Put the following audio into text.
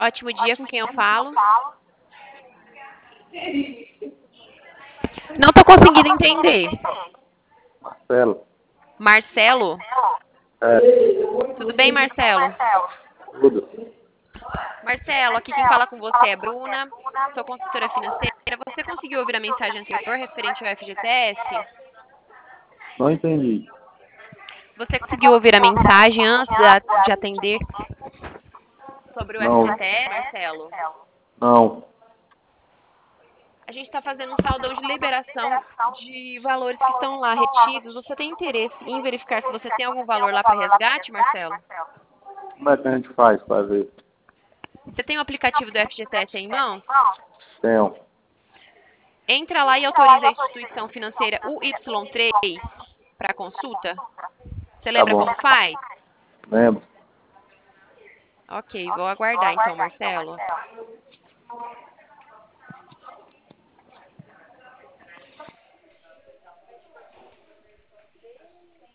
Ótimo dia, com quem eu falo? Não estou conseguindo entender. Marcelo. Marcelo? É, Tudo bem, Marcelo? tudo. Marcelo, aqui quem fala com você é Bruna, sou consultora financeira. Você conseguiu ouvir a mensagem anterior referente ao FGTS? Não entendi. Você conseguiu ouvir a mensagem antes de atender sobre o Não. FGTS, Marcelo? Não. A gente está fazendo um saldão de liberação de valores que estão lá retidos. Você tem interesse em verificar se você tem algum valor lá para resgate, Marcelo? Como é que a gente faz para ver? Você tem o aplicativo do FGTS em mãos? Tenho. Entra lá e autoriza a instituição financeira UY3 para consulta. Você Tá lembra bom. como faz? Lembro. Ok, vou aguardar então, Marcelo.